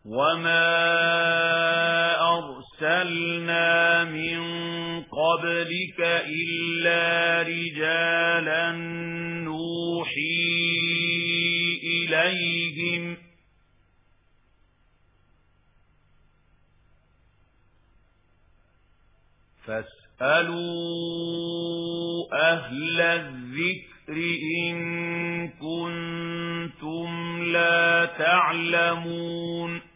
وَمَا أَرْسَلْنَا مِن قَبْلِكَ إِلَّا رِجَالًا نُوحِي إِلَيْهِمْ فَاسْأَلُوا أَهْلَ الذِّكْرِ إِن كُنتُمْ لَا تَعْلَمُونَ